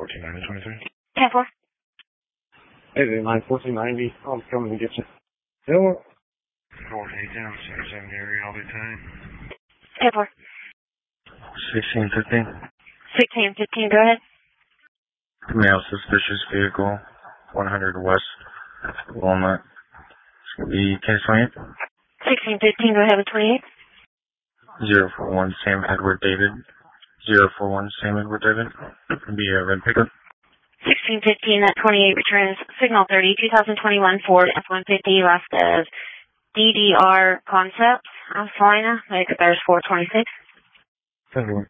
1490-23. 10-4. Hey, the line 1490. I'm coming to get you. Hello? 4 down, 770 area, I'll be time. 10-4. 1615. 16-15, go ahead. Male suspicious vehicle, 100 West Walnut. It's going to be case 28. 16-15, go ahead with 28. 041 Sam Edward David. 041 Sam Edward David. It'll be a red pickup. 16-15, that 28 returns signal 30, 2021 Ford F-150 left as DDR Concepts, Alpha, Mega Bears 426. 10-4.